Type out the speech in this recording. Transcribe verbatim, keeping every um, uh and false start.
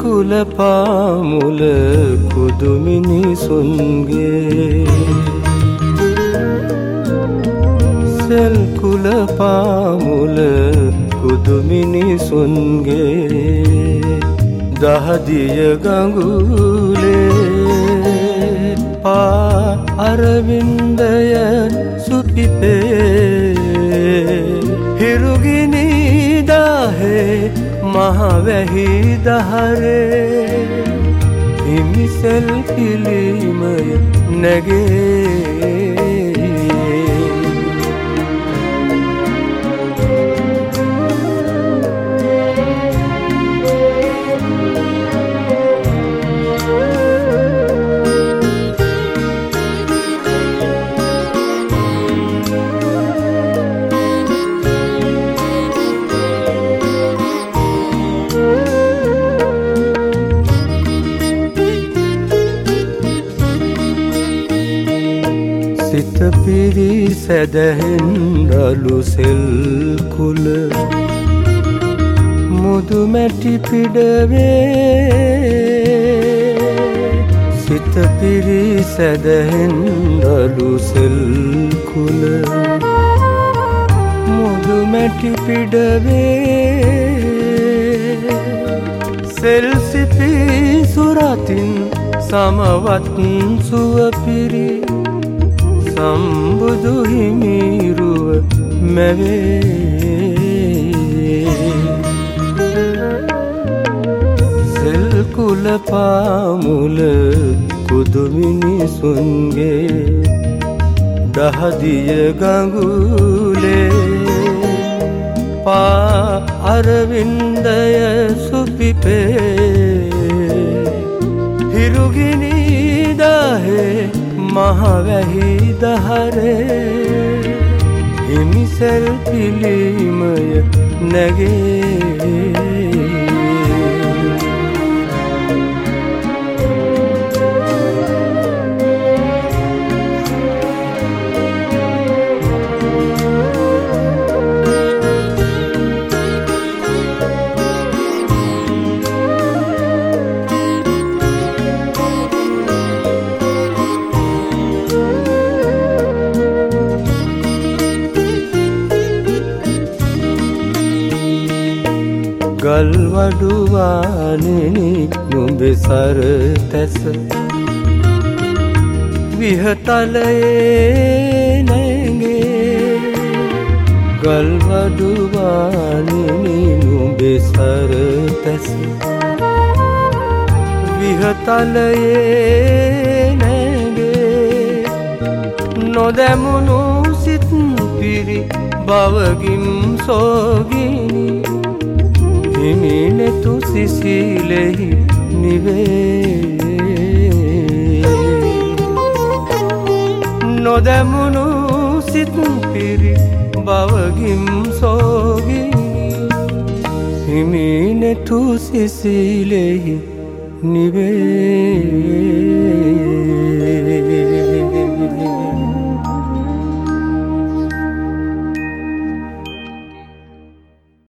කුල පාමුල කුදු මිනිසුන්ගේ සෙල් කුල පාමුල කුදු මිනිසුන්ගේ දහදිය ගඟුලේ පා අරවින්දය සුපිපේ හිරුගිනි දාහේ මහවැහි දහරේ හිමිසෙල් පිළිමය නැගේ සිත පිරි සැදැහෙන් රළු සෙල් කුල මුදු මැටි පිඩවේ සිත පිරි සැදැහෙන් රළු සෙල් කුල මුදු මැටි පිඩවේ සෙල් සිපි සුරතින් සමවත් සුව පිරි සම්බුදු හිමිරුව මැවේ සෙල් කුල පාමුල කුදු මිනිසුන්ගේ දහදිය ගඟුලේ පා අරවින්දය සුපිපේ හිරුගිනි දාහේ මහවැහි දහරේ හිමිසෙල් පිළිමය නැගේ ගල්වඩුවානෙනි නුඹේ සර තැස විහතලයේ නැගේ ගල්වඩුවානෙනි නුඹේ සර තැස විහතලයේ නැගේ නොදැමුණු සිත් පිරි බවගිම් සෝගිනි හිමිනෙතු සිසිලෙහි නිවේ නොදැමුණු සිත් පිරි බවගිම් සෝගිනි හිමිනෙතු සිසිලෙහි නිවේ